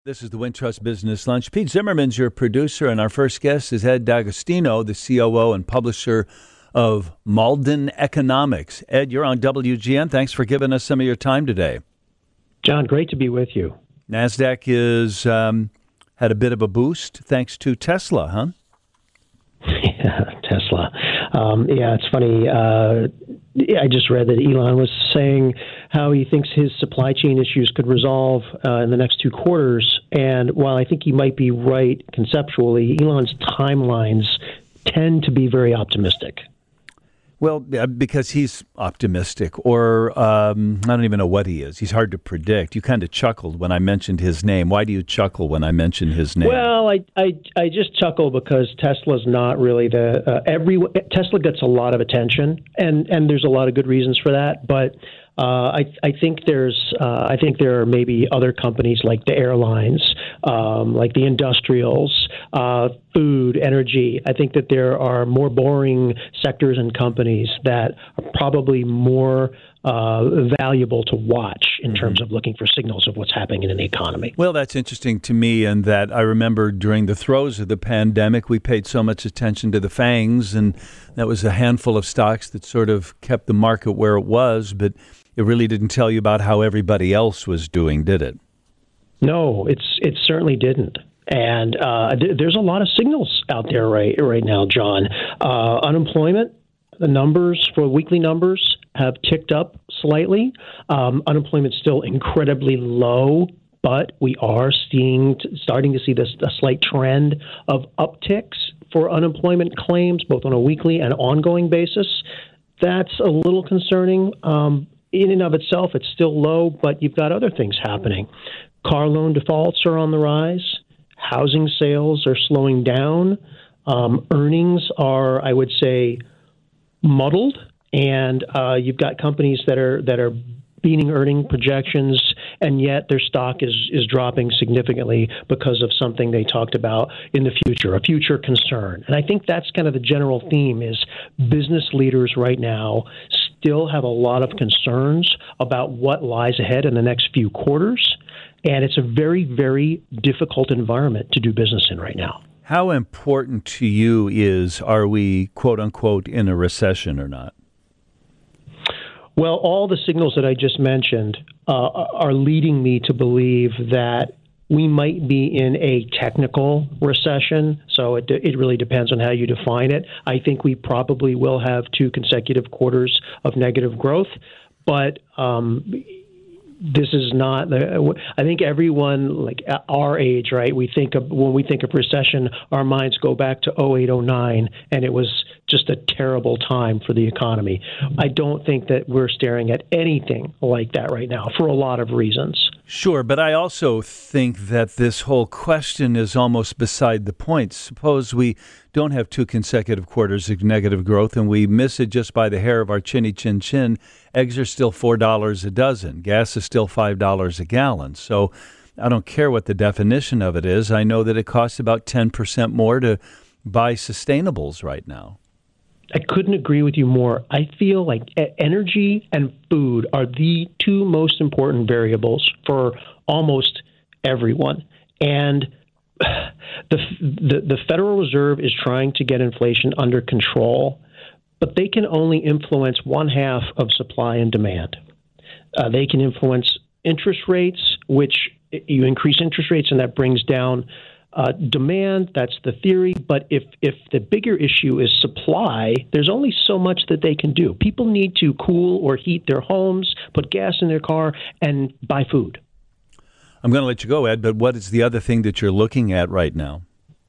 This is the Wintrust Business Lunch. Pete Zimmerman's your producer, and our first guest is Ed D'Agostino, the COO and publisher of Malden Economics. Ed, you're on WGN. Thanks for giving us some of your time today. John, great to be with you. NASDAQ is had a bit of a boost thanks to Tesla, huh? Yeah, Tesla. It's funny. I just read that Elon was saying how he thinks his supply chain issues could resolve in the next 2 quarters. And while I think he might be right conceptually, Elon's timelines tend to be very optimistic. Well, because he's optimistic, or I don't even know what he is. He's hard to predict. You kind of chuckled when I mentioned his name. Why do you chuckle when I mention his name? Well, I just chuckle because Tesla's not really Tesla gets a lot of attention, and there's a lot of good reasons for that. But I think there are maybe other companies like the airlines, like the industrials, food, energy. I think that there are more boring sectors and companies that are probably more valuable to watch in terms of looking for signals of what's happening in the economy. Well, that's interesting to me in that I remember during the throes of the pandemic, we paid so much attention to the FANGs, and that was a handful of stocks that sort of kept the market where it was, but it really didn't tell you about how everybody else was doing, did it? No, it certainly didn't. And there's a lot of signals out there right now, John. Unemployment, the numbers for weekly numbers have ticked up slightly. Unemployment's still incredibly low, but we are starting to see a slight trend of upticks for unemployment claims, both on a weekly and ongoing basis. That's a little concerning. In and of itself, it's still low, but you've got other things happening. Car loan defaults are on the rise. Housing sales are slowing down. Earnings are, I would say, muddled, and you've got companies that are beating earning projections, and yet their stock is dropping significantly because of something they talked about in the future, a future concern. And I think that's kind of the general theme is business leaders right now still have a lot of concerns about what lies ahead in the next few quarters, and it's a very, very difficult environment to do business in right now. How important to you are we, quote unquote, in a recession or not? Well, all the signals that I just mentioned are leading me to believe that we might be in a technical recession. So it really depends on how you define it. I think we probably will have 2 consecutive quarters of negative growth, but this is not. I think everyone, like our age, right? When we think of recession, our minds go back to 2008, 2009, and it was just a terrible time for the economy. I don't think that we're staring at anything like that right now for a lot of reasons. Sure, but I also think that this whole question is almost beside the point. Suppose we don't have 2 consecutive quarters of negative growth and we miss it just by the hair of our chinny chin chin. Eggs are still $4 a dozen. Gas is still $5 a gallon. So I don't care what the definition of it is. I know that it costs about 10% more to buy sustainables right now. I couldn't agree with you more. I feel like energy and food are the 2 most important variables for almost everyone. And the Federal Reserve is trying to get inflation under control, but they can only influence 1/2 of supply and demand. They can influence interest rates, which you increase interest rates, and that brings down demand. That's the theory. But if the bigger issue is supply, there's only so much that they can do. People need to cool or heat their homes, put gas in their car, and buy food. I'm going to let you go, Ed, but what is the other thing that you're looking at right now?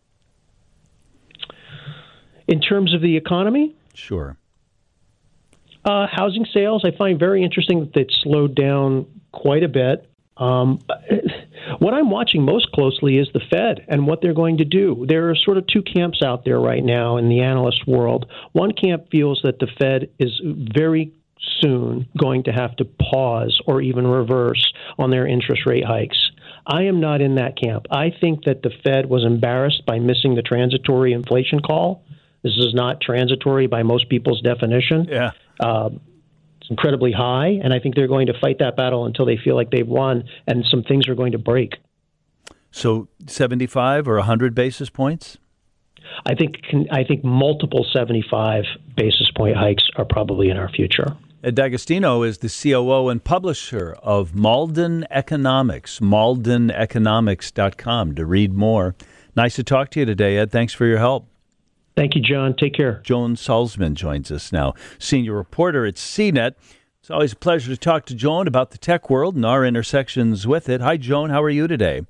In terms of the economy? Sure. Housing sales, I find very interesting that they've slowed down quite a bit. What I'm watching most closely is the Fed and what they're going to do. There are sort of 2 camps out there right now in the analyst world. One camp feels that the Fed is very soon going to have to pause or even reverse on their interest rate hikes. I am not in that camp. I think that the Fed was embarrassed by missing the transitory inflation call. This is not transitory by most people's definition. Yeah. It's incredibly high, and I think they're going to fight that battle until they feel like they've won, and some things are going to break. So 75 or 100 basis points? I think multiple 75 basis point hikes are probably in our future. Ed D'Agostino is the COO and publisher of Malden Economics, maldeneconomics.com to read more. Nice to talk to you today, Ed. Thanks for your help. Thank you, John. Take care. Joan Salzman joins us now, senior reporter at CNET. It's always a pleasure to talk to Joan about the tech world and our intersections with it. Hi, Joan. How are you today?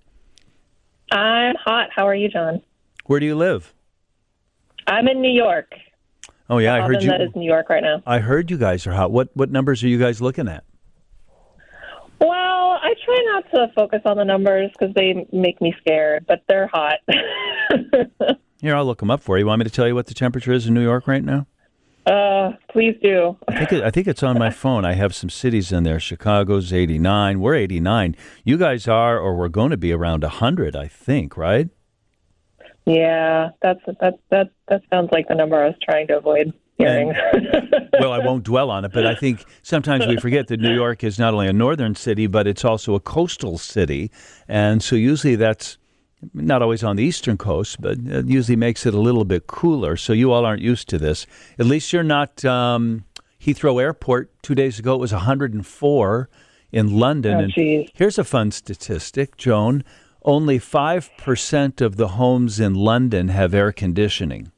I'm hot. How are you, John? Where do you live? I'm in New York. Oh, yeah, I heard you. That is New York right now. I heard you guys are hot. What numbers are you guys looking at? Well, I try not to focus on the numbers because they make me scared, but they're hot. Here, I'll look them up for you. Want me to tell you what the temperature is in New York right now? Please do. I think it's on my phone. I have some cities in there. Chicago's 89. We're 89. You guys are, or we're going to be around 100, I think, right? Yeah, that sounds like the number I was trying to avoid hearing. Well, I won't dwell on it, but I think sometimes we forget that New York is not only a northern city, but it's also a coastal city. And so usually that's not always on the eastern coast, but it usually makes it a little bit cooler. So you all aren't used to this. At least you're not Heathrow Airport. 2 days ago, it was 104 in London. Oh, geez. And here's a fun statistic, Joan. Only 5% of the homes in London have air conditioning.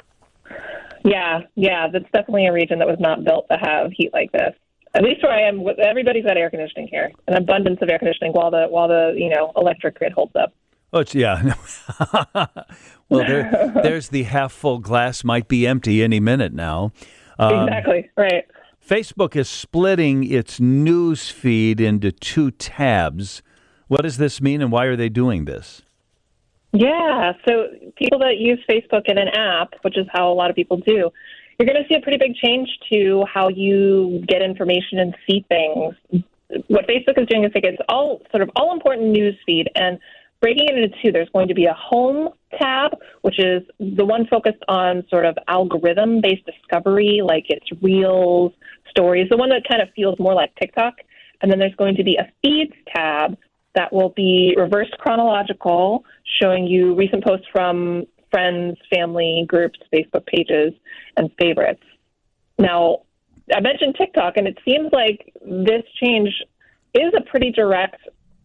Yeah, that's definitely a region that was not built to have heat like this. At least where I am, everybody's got air conditioning here, an abundance of air conditioning while the electric grid holds up. Oh, yeah. Well, there's the half full glass might be empty any minute now. Exactly, right. Facebook is splitting its news feed into two tabs. What does this mean, and why are they doing this? Yeah, so people that use Facebook in an app, which is how a lot of people do, you're going to see a pretty big change to how you get information and see things. What Facebook is doing is it's all important news feed and breaking it into two. There's going to be a home tab, which is the one focused on sort of algorithm-based discovery, like it's reels, stories, the one that kind of feels more like TikTok. And then there's going to be a feeds tab that will be reversed chronological, showing you recent posts from friends, family, groups, Facebook pages, and favorites. Now, I mentioned TikTok, and it seems like this change is a pretty direct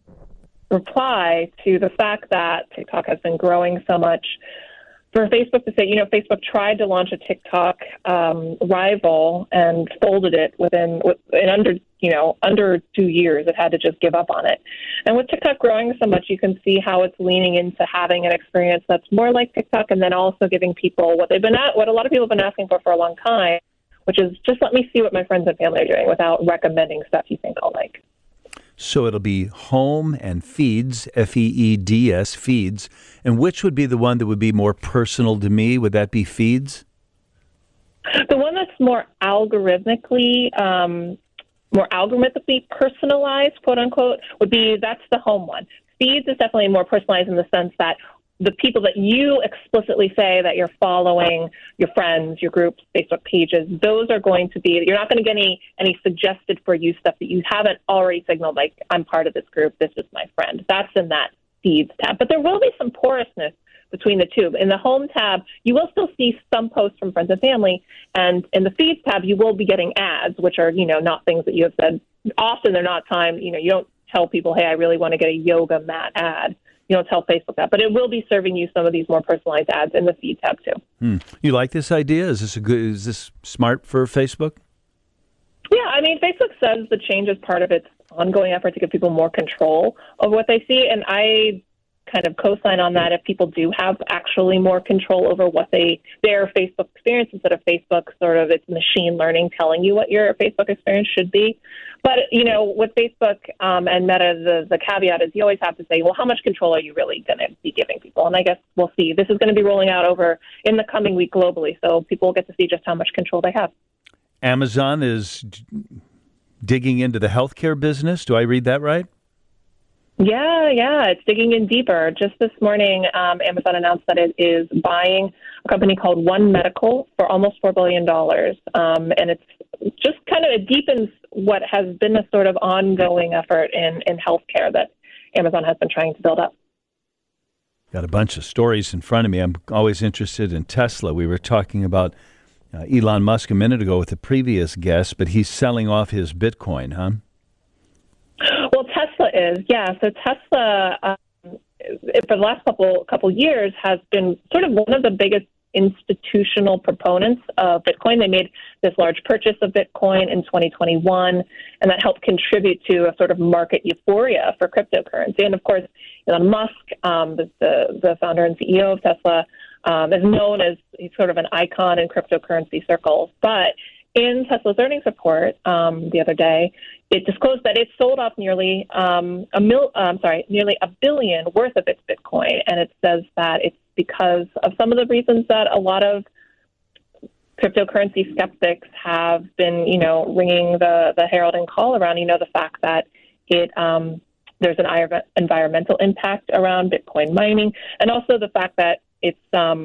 reply to the fact that TikTok has been growing so much. For Facebook to say, Facebook tried to launch a TikTok rival and folded it under 2 years. It had to just give up on it. And with TikTok growing so much, you can see how it's leaning into having an experience that's more like TikTok, and then also giving people what a lot of people have been asking for a long time, which is just let me see what my friends and family are doing without recommending stuff you think I'll like. So it'll be home and feeds, F-E-E-D-S, feeds. And which would be the one that would be more personal to me? Would that be feeds? The one that's more algorithmically personalized, quote unquote, that's the home one. Feeds is definitely more personalized in the sense that the people that you explicitly say that you're following, your friends, your groups, Facebook pages, those are going to be, you're not going to get any suggested for you stuff that you haven't already signaled, like I'm part of this group, this is my friend. That's in that feeds tab. But there will be some porousness between the two. In the home tab, you will still see some posts from friends and family. And in the feeds tab, you will be getting ads, which are, not things that you have said. Often they're not timed. You don't tell people, hey, I really want to get a yoga mat ad. You don't tell Facebook that, but it will be serving you some of these more personalized ads in the feed tab too. You like this idea? Is this smart for Facebook? Yeah, I mean, Facebook says the change is part of its ongoing effort to give people more control of what they see, and I kind of co-sign on that. If people do have actually more control over what their Facebook experience instead of Facebook sort of its machine learning telling you what your Facebook experience should be. But, with Facebook and Meta, the caveat is you always have to say, well, how much control are you really going to be giving people? And I guess we'll see. This is going to be rolling out over in the coming week globally, so people will get to see just how much control they have. Amazon is digging into the healthcare business. Do I read that right? Yeah, it's digging in deeper. Just this morning, Amazon announced that it is buying a company called One Medical for almost $4 billion. And it's just it deepens what has been a sort of ongoing effort in healthcare that Amazon has been trying to build up. Got a bunch of stories in front of me. I'm always interested in Tesla. We were talking about Elon Musk a minute ago with the previous guest, but he's selling off his Bitcoin, huh? Well, Tesla is, yeah. So Tesla, for the last couple years, has been sort of one of the biggest institutional proponents of Bitcoin. They made this large purchase of Bitcoin in 2021, and that helped contribute to a sort of market euphoria for cryptocurrency. And of course, Elon Musk, the founder and CEO of Tesla, is known as he's sort of an icon in cryptocurrency circles. But in Tesla's earnings report the other day, it disclosed that it sold off nearly nearly $1 billion worth of its Bitcoin, and it says that it's because of some of the reasons that a lot of cryptocurrency skeptics have been, ringing the heralding call around. The fact that there's an environmental impact around Bitcoin mining, and also the fact that it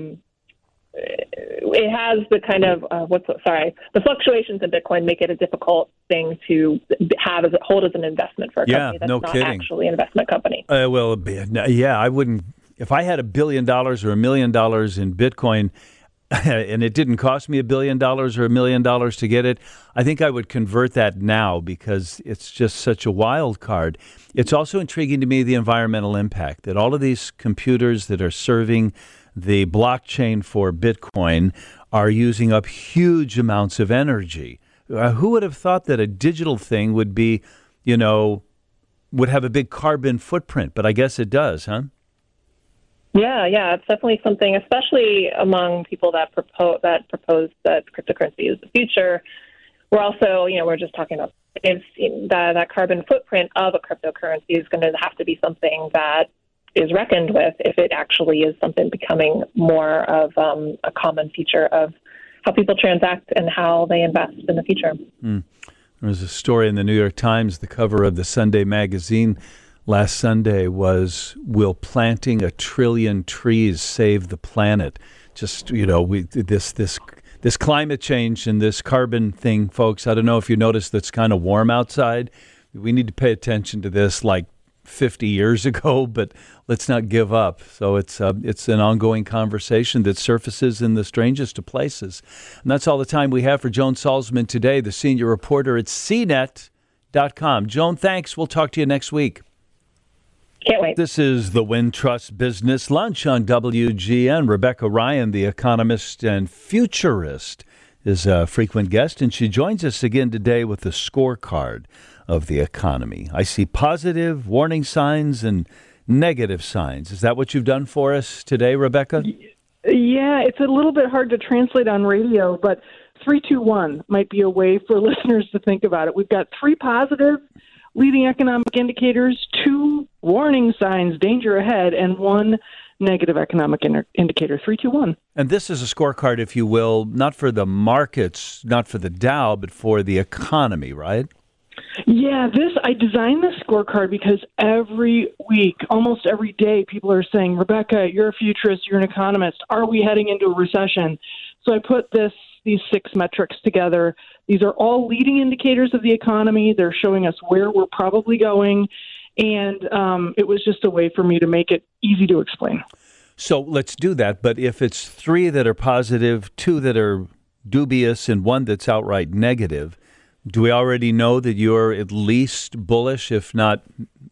has the kind of the fluctuations in Bitcoin make it a difficult thing to hold as an investment for a company that's not actually an investment company. I wouldn't. If I had $1 billion or $1 million in Bitcoin, and it didn't cost me $1 billion or $1 million to get it, I think I would convert that now because it's just such a wild card. It's also intriguing to me the environmental impact that all of these computers that are serving the blockchain for Bitcoin are using up huge amounts of energy. Who would have thought that a digital thing would be, would have a big carbon footprint? But I guess it does, huh? Yeah, it's definitely something, especially among people that propose that cryptocurrency is the future. We're also, we're just talking about that carbon footprint of a cryptocurrency is going to have to be something that is reckoned with if it actually is something becoming more of a common feature of how people transact and how they invest in the future. There was a story in the New York Times, the cover of the Sunday magazine last Sunday was, will planting 1 trillion trees save the planet? Just, this climate change and this carbon thing, folks, I don't know if you noticed that's kind of warm outside. We need to pay attention to this like 50 years ago, but let's not give up. So it's an ongoing conversation that surfaces in the strangest of places. And that's all the time we have for Joan Salzman today, the senior reporter at CNET.com. Joan, thanks. We'll talk to you next week. Can't wait. This is the Wintrust Business Lunch on WGN. Rebecca Ryan, the economist and futurist, is a frequent guest, and she joins us again today with the scorecard of the economy. I see positive warning signs and negative signs. Is that what you've done for us today, Rebecca? Yeah, it's a little bit hard to translate on radio, but 3, 2, 1 might be a way for listeners to think about it. We've got 3 positive leading economic indicators, 2 warning signs, danger ahead, and 1 negative economic indicator, 3, 2, 1. And this is a scorecard, if you will, not for the markets, not for the Dow, but for the economy, right? Yeah, I designed this scorecard because every week, almost every day, people are saying, Rebecca, you're a futurist, you're an economist. Are we heading into a recession? So I put these 6 metrics together. These are all leading indicators of the economy. They're showing us where we're probably going. And it was just a way for me to make it easy to explain. So let's do that. But if it's 3 that are positive, 2 that are dubious, and 1 that's outright negative, do we already know that you're at least bullish, if not,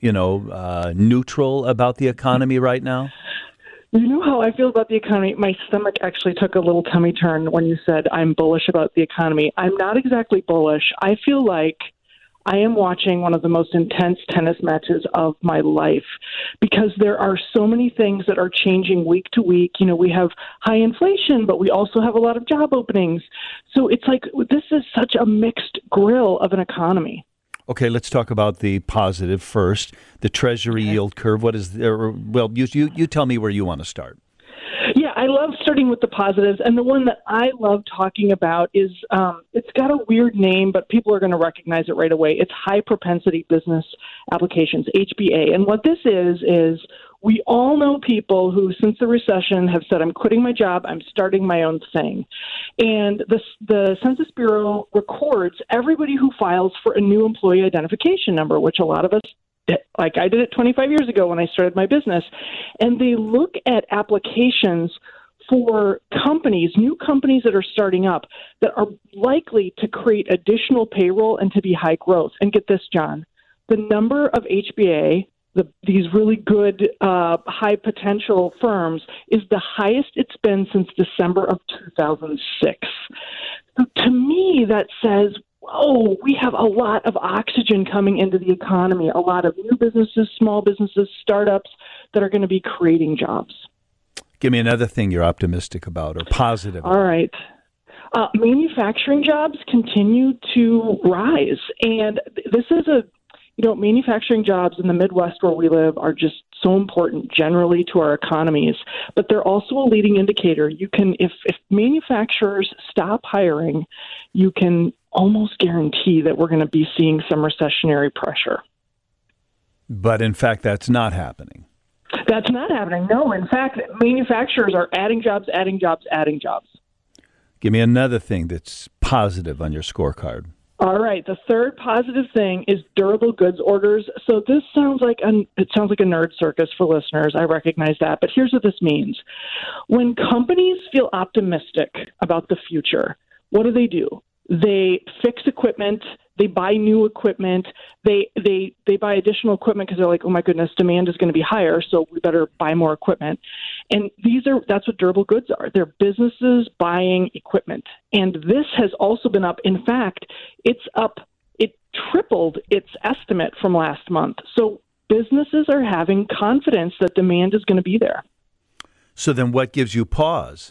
neutral about the economy right now? You know how I feel about the economy? My stomach actually took a little tummy turn when you said I'm bullish about the economy. I'm not exactly bullish. I feel like I am watching one of the most intense tennis matches of my life because there are so many things that are changing week to week. We have high inflation, but we also have a lot of job openings. So it's like this is such a mixed grill of an economy. Okay, let's talk about the positive first. The Treasury yield curve. What is there? Well, you tell me where you want to start. Yeah, I love starting with the positives. And the one that I love talking about is it's got a weird name, but people are going to recognize it right away. It's High Propensity Business Applications, HPA. And what this is we all know people who, since the recession, have said, I'm quitting my job, I'm starting my own thing. And the Census Bureau records everybody who files for a new employee identification number, which a lot of us like I did it 25 years ago when I started my business, and they look at applications for companies, new companies that are starting up that are likely to create additional payroll and to be high growth. And get this, John, the number of HBA, these really good high potential firms, is the highest it's been since December of 2006. So to me, that says, whoa, we have a lot of oxygen coming into the economy, a lot of new businesses, small businesses, startups that are going to be creating jobs. Give me another thing you're optimistic about or positive about. All right. Manufacturing jobs continue to rise. And this is manufacturing jobs in the Midwest where we live are just so important generally to our economies, but they're also a leading indicator. You can, if manufacturers stop hiring, you can almost guarantee that we're going to be seeing some recessionary pressure. But in fact, that's not happening. That's not happening. No, in fact, manufacturers are adding jobs, adding jobs, adding jobs. Give me another thing that's positive on your scorecard. All right. The third positive thing is durable goods orders. So this sounds like a nerd circus for listeners. I recognize that. But here's what this means. When companies feel optimistic about the future, what do? They fix equipment. They buy new equipment. They buy additional equipment because they're like, oh my goodness, demand is going to be higher, so we better buy more equipment. And that's what durable goods are. They're businesses buying equipment. And this has also been up. In fact, it's up. It tripled its estimate from last month. So businesses are having confidence that demand is going to be there. So then what gives you pause?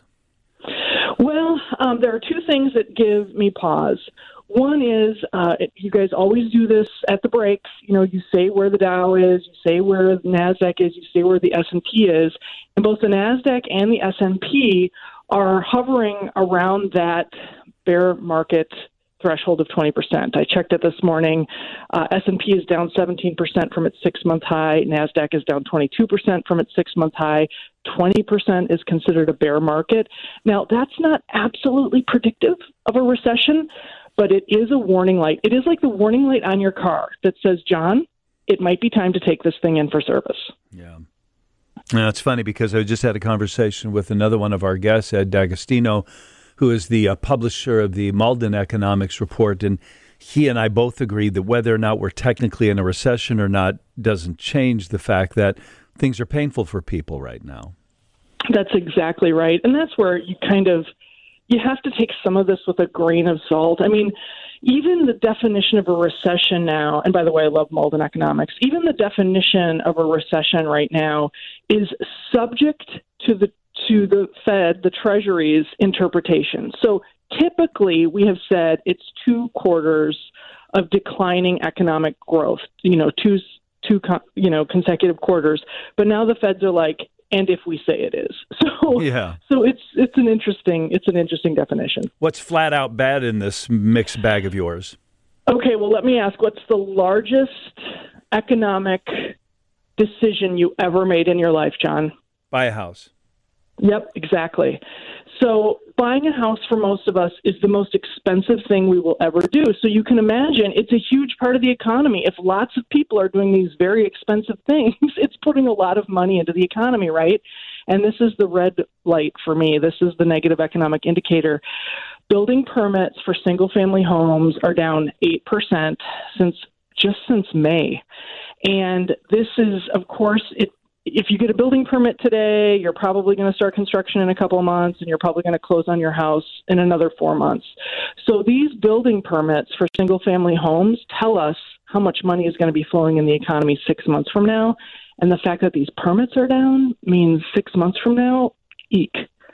Well, there are two things that give me pause. One is, you guys always do this at the breaks. You say where the Dow is, you say where the NASDAQ is, you say where the S&P is. And both the NASDAQ and the S&P are hovering around that bear market threshold of 20%. I checked it this morning. S&P is down 17% from its 6-month high. NASDAQ is down 22% from its 6-month high. 20% is considered a bear market. Now, that's not absolutely predictive of a recession, but it is a warning light. It is like the warning light on your car that says, John, it might be time to take this thing in for service. Yeah. Now, it's funny because I just had a conversation with another one of our guests, Ed D'Agostino, who is the publisher of the Malden Economics Report, and he and I both agreed that whether or not we're technically in a recession or not doesn't change the fact that things are painful for people right now. That's exactly right. And that's where you have to take some of this with a grain of salt. I mean, even the definition of a recession now, and by the way, I love Malden Economics, even the definition of a recession right now is subject to the Fed, the Treasury's interpretation. So typically we have said it's 2 quarters of declining economic growth, two consecutive quarters. But now the Feds are like, and if we say it is. So it's an interesting definition. What's flat out bad in this mixed bag of yours? Okay, well, let me ask, what's the largest economic decision you ever made in your life, John? Buy a house. Yep, exactly. So buying a house for most of us is the most expensive thing we will ever do. So you can imagine it's a huge part of the economy. If lots of people are doing these very expensive things, it's putting a lot of money into the economy, right? And this is the red light for me. This is the negative economic indicator. Building permits for single-family homes are down 8% since May. And this is, of course, if you get a building permit today, you're probably going to start construction in a couple of months, and you're probably going to close on your house in another 4 months. So these building permits for single-family homes tell us how much money is going to be flowing in the economy 6 months from now. And the fact that these permits are down means 6 months from now, eek.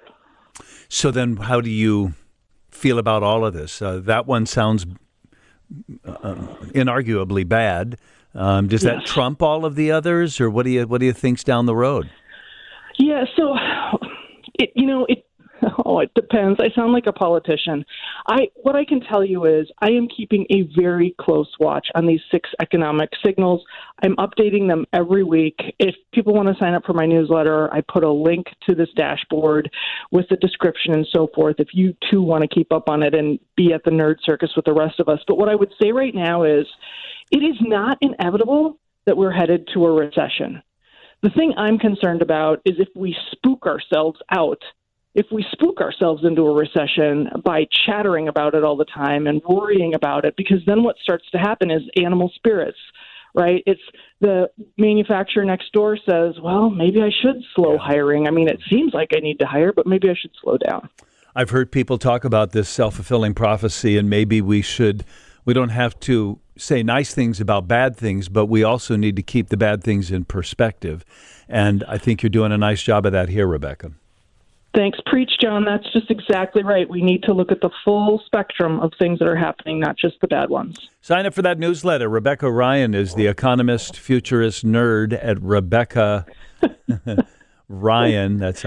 So then how do you feel about all of this? That one sounds inarguably bad. Does that trump all of the others, or what do you think's down the road? Yeah, so it depends. I sound like a politician. What I can tell you is I am keeping a very close watch on these 6 economic signals. I'm updating them every week. If people want to sign up for my newsletter, I put a link to this dashboard with the description and so forth if you too want to keep up on it and be at the nerd circus with the rest of us. But what I would say right now is it is not inevitable that we're headed to a recession. The thing I'm concerned about is if we spook ourselves out, if we spook ourselves into a recession by chattering about it all the time and worrying about it, because then what starts to happen is animal spirits, right? It's the manufacturer next door says, well, maybe I should slow hiring. I mean, it seems like I need to hire, but maybe I should slow down. I've heard people talk about this self-fulfilling prophecy, and maybe we don't have to say nice things about bad things, but we also need to keep the bad things in perspective. And I think you're doing a nice job of that here, Rebecca. Thanks. Preach, John. That's just exactly right. We need to look at the full spectrum of things that are happening, not just the bad ones. Sign up for that newsletter. Rebecca Ryan is the economist, futurist nerd at Rebecca Ryan. That's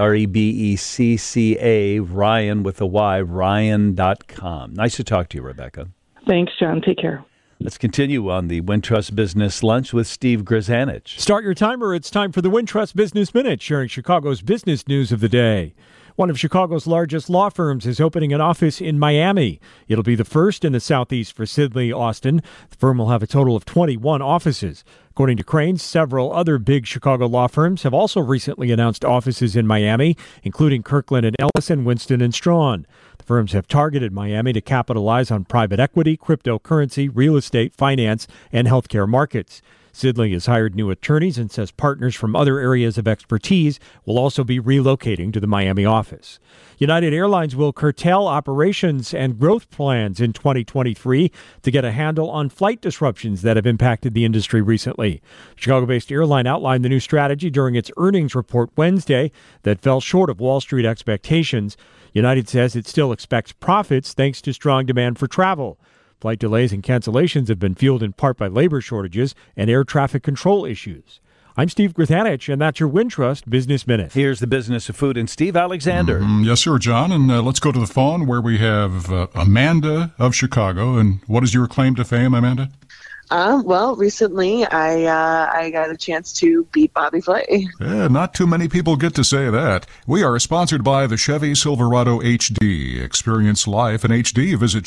REBECCA, Ryan with a Y, Ryan.com. Nice to talk to you, Rebecca. Thanks, John. Take care. Let's continue on the Wintrust Business Lunch with Steve Grzanich. Start your timer. It's time for the Wintrust Business Minute, sharing Chicago's business news of the day. One of Chicago's largest law firms is opening an office in Miami. It'll be the first in the Southeast for Sidley Austin. The firm will have a total of 21 offices. According to Crain's, several other big Chicago law firms have also recently announced offices in Miami, including Kirkland & Ellis and Winston & Strawn. The firms have targeted Miami to capitalize on private equity, cryptocurrency, real estate, finance, and healthcare markets. Sidley has hired new attorneys and says partners from other areas of expertise will also be relocating to the Miami office. United Airlines will curtail operations and growth plans in 2023 to get a handle on flight disruptions that have impacted the industry recently. Chicago-based airline outlined the new strategy during its earnings report Wednesday that fell short of Wall Street expectations. United says it still expects profits thanks to strong demand for travel. Flight delays and cancellations have been fueled in part by labor shortages and air traffic control issues. I'm Steve Grzanich, and that's your Wintrust Business Minute. Here's the business of food and Steve Alexander. Yes, sir, John. And let's go to the phone where we have Amanda of Chicago. And what is your claim to fame, Amanda? Well, recently I got a chance to beat Bobby Flay. Yeah, not too many people get to say that. We are sponsored by the Chevy Silverado HD. Experience life in HD. Visit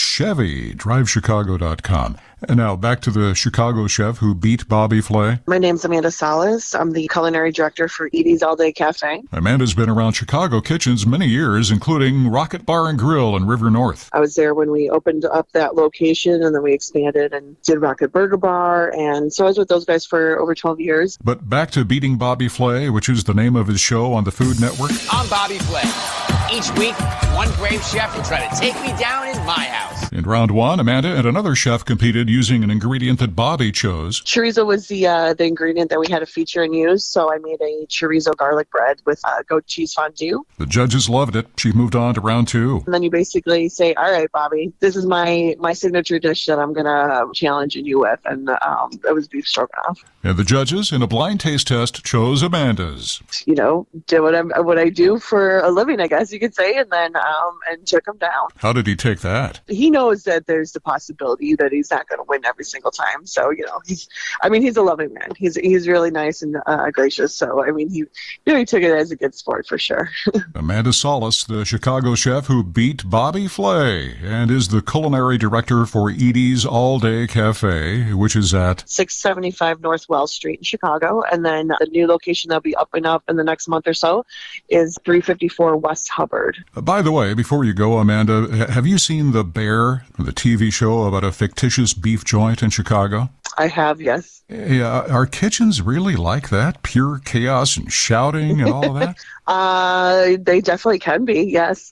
ChevyDriveChicago.com. And now back to the Chicago chef who beat Bobby Flay. My name's Amanda Salas. I'm the culinary director for Edie's All Day Cafe. Amanda's been around Chicago kitchens many years, including Rocket Bar and Grill in River North. I was there when we opened up that location, and then we expanded and did Rocket Burger Bar. And so I was with those guys for over 12 years. But back to beating Bobby Flay, which is the name of his show on the Food Network. I'm Bobby Flay. Each week, one brave chef will try to take me down in my house. In round one, Amanda and another chef competed using an ingredient that Bobby chose. Chorizo was the ingredient that we had to feature and use, so I made a chorizo garlic bread with goat cheese fondue. The judges loved it. She moved on to round two. And then you basically say, all right, Bobby, this is my signature dish that I'm going to challenge you with, and it was beef stroganoff. And the judges, in a blind taste test, chose Amanda's. You know, did what I do for a living, I guess you could say, and then and took him down. How did he take that? He knows that there's the possibility that he's not going to win every single time. So, you know, he's a loving man. He's really nice and gracious. So, I mean, he took it as a good sport for sure. Amanda Salas, the Chicago chef who beat Bobby Flay and is the culinary director for Edie's All Day Cafe, which is at 675 North Wells Street in Chicago. And then the new location that'll be up in the next month or so is 354 West Hubbard. By the way, before you go, Amanda, have you seen The Bear, the TV show about a fictitious beef joint in Chicago? I have, yes. Yeah, are kitchens really like that? Pure chaos and shouting and all of that? They definitely can be, yes.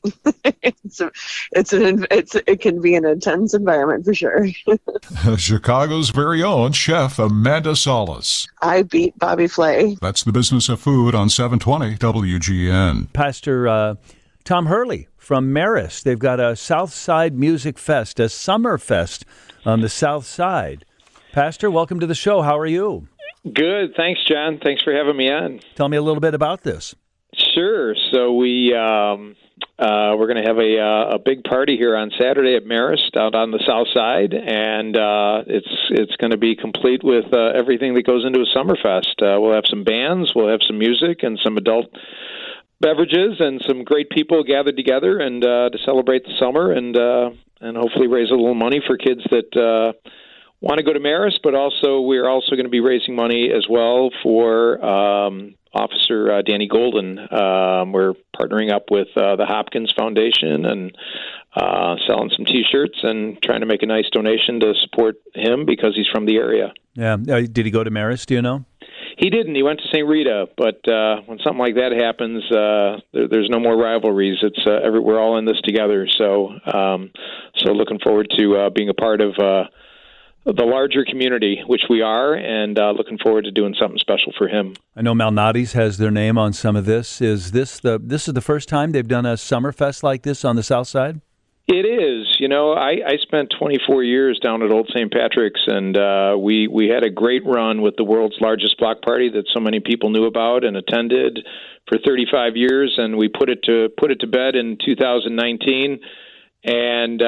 It can be an intense environment for sure. Chicago's very own chef Amanda Salas. I beat Bobby Flay. That's the business of food on 720 WGN. Pastor Tom Hurley from Marist. They've got a South Side Music Fest, a summer fest on the South Side. Pastor, welcome to the show. How are you? Good. Thanks, John. Thanks for having me on. Tell me a little bit about this. Sure. So we're going to have a big party here on Saturday at Marist out on the South Side, and it's going to be complete with everything that goes into a Summerfest. We'll have some bands, we'll have some music, and some adult beverages, and some great people gathered together and to celebrate the summer and hopefully raise a little money for kids that want to go to Marist, but also we're also going to be raising money as well for Officer Danny Golden. We're partnering up with the Hopkins Foundation and selling some T-shirts and trying to make a nice donation to support him because he's from the area. Yeah. Did he go to Marist, do you know? He didn't. He went to St. Rita, but when something like that happens, there's no more rivalries. It's we're all in this together. So looking forward to being a part of the larger community, which we are, and looking forward to doing something special for him. I know Malnati's has their name on some of this. Is this the first time they've done a Summerfest like this on the South Side? It is. I spent 24 years down at Old St. Patrick's, and we had a great run with the world's largest block party that so many people knew about and attended for 35 years, and we put it to bed in 2019, and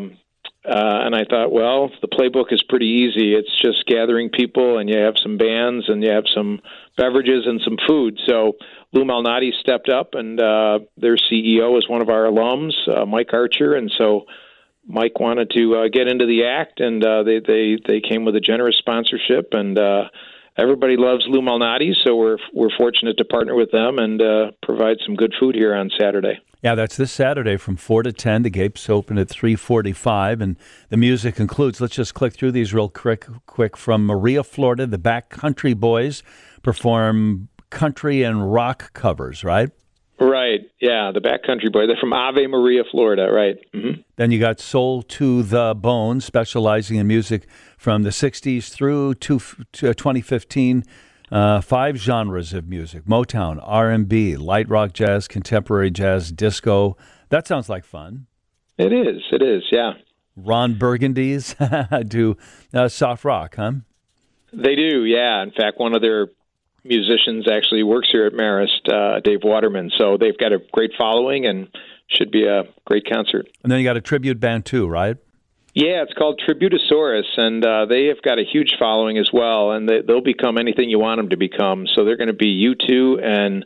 I thought, well, the playbook is pretty easy. It's just gathering people, and you have some bands, and you have some beverages and some food. So Lou Malnati stepped up, and their CEO is one of our alums, Mike Archer, and so Mike wanted to get into the act, and they came with a generous sponsorship, and everybody loves Lou Malnati, so we're fortunate to partner with them and provide some good food here on Saturday. Yeah, that's this Saturday from 4 to 10. The gates open at 3:45, and the music includes, let's just click through these real quick. From Maria, Florida, the Backcountry Boys perform country and rock covers, right? Right, yeah, the Backcountry Boys. They're from Ave Maria, Florida, right. Mm-hmm. Then you got Soul to the Bone, specializing in music from the 60s through to 2015. 5 genres of music: Motown, R&B, light rock, jazz, contemporary jazz, disco. That sounds like fun. It is, yeah. Ron Burgundy's do soft rock, huh? They do, yeah. In fact, one of their musicians actually works here at Marist, Dave Waterman. So they've got a great following and should be a great concert. And then you got a tribute band too, right? Yeah, it's called Tributosaurus, and they have got a huge following as well, and they'll become anything you want them to become. So they're going to be U2 and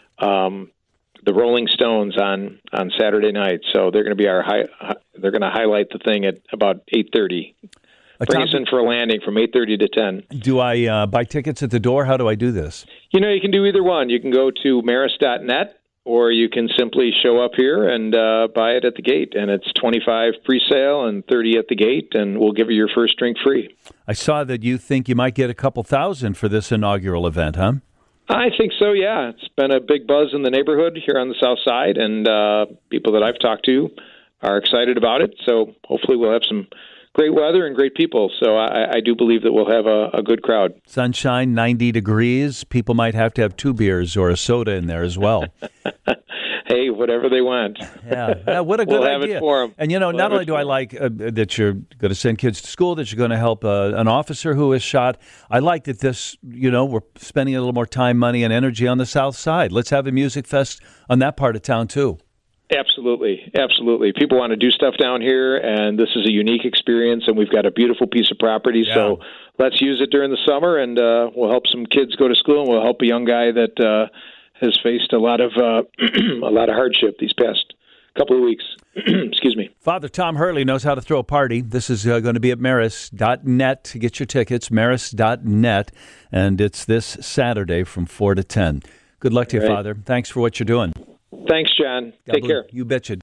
the Rolling Stones on Saturday night. So they're going to be they're going to highlight the thing at about 8:30. Bring us in for a landing from 8:30 to 10. Do I buy tickets at the door? How do I do this? You can do either one. You can go to marist.net, or you can simply show up here and buy it at the gate. And it's $25 pre-sale and $30 at the gate, and we'll give you your first drink free. I saw that you think you might get a couple thousand for this inaugural event, huh? I think so, yeah. It's been a big buzz in the neighborhood here on the South Side, and people that I've talked to are excited about it. So hopefully we'll have some great weather and great people. So I do believe that we'll have a good crowd. Sunshine, 90 degrees. People might have to have 2 beers or a soda in there as well. Hey, whatever they want. Yeah, what a good we'll idea. Have it for them. And, not only do I like that you're going to send kids to school, that you're going to help an officer who is shot, I like that this, we're spending a little more time, money, and energy on the South Side. Let's have a music fest on that part of town, too. Absolutely. People want to do stuff down here, and this is a unique experience, and we've got a beautiful piece of property, so let's use it during the summer, and we'll help some kids go to school, and we'll help a young guy that has faced a lot of hardship these past couple of weeks. Excuse me. Father Tom Hurley knows how to throw a party. This is going to be at Marist.net to get your tickets, Marist.net, and it's this Saturday from 4 to 10. Good luck to you, Father. Thanks for what you're doing. Thanks, John. Take care. You betcha.